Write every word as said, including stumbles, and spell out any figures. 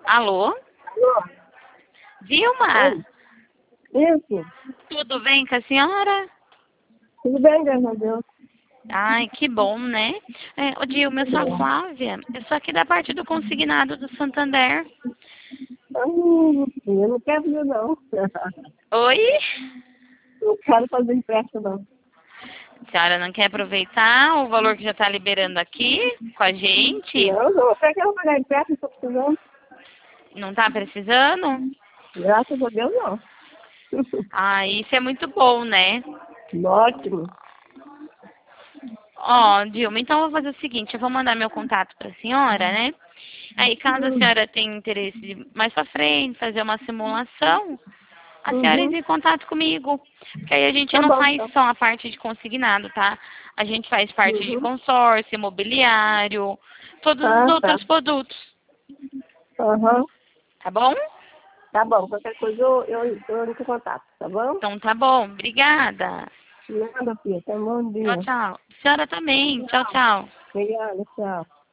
Alô? Alô? Vilma? Oi. Isso. Tudo bem com a senhora? Tudo bem, graças a Deus. Ai, que bom, né? É, ô Dilma, eu sou a Flávia. Eu sou aqui da parte do consignado do Santander. Hum, eu não quero fazer, não. Oi? Não quero fazer empréstimo, não. A senhora não quer aproveitar o valor que já está liberando aqui com a gente? Não, não. Eu quero pagar empréstimo, estou precisando. Não está precisando? Graças a Deus, não. Ah, isso é muito bom, né? Ótimo. Ó, Dilma, então eu vou fazer o seguinte, eu vou mandar meu contato para a senhora, né? Aí, caso a Hum. senhora tenha interesse de mais para frente, fazer uma simulação, a senhora Uhum. entre em contato comigo. Porque aí a gente Tá não bom, faz então. só a parte de consignado, tá? A gente faz parte de Uhum. consórcio, imobiliário, todos os Ah, tá. outros produtos, Aham. tá bom? Tá bom. Qualquer coisa eu, eu, eu entro em contato, tá bom? Então tá bom, obrigada. Nada, filha. Tá bom Tchau, dia. tchau. A senhora também, tchau, tchau. Obrigada, tchau.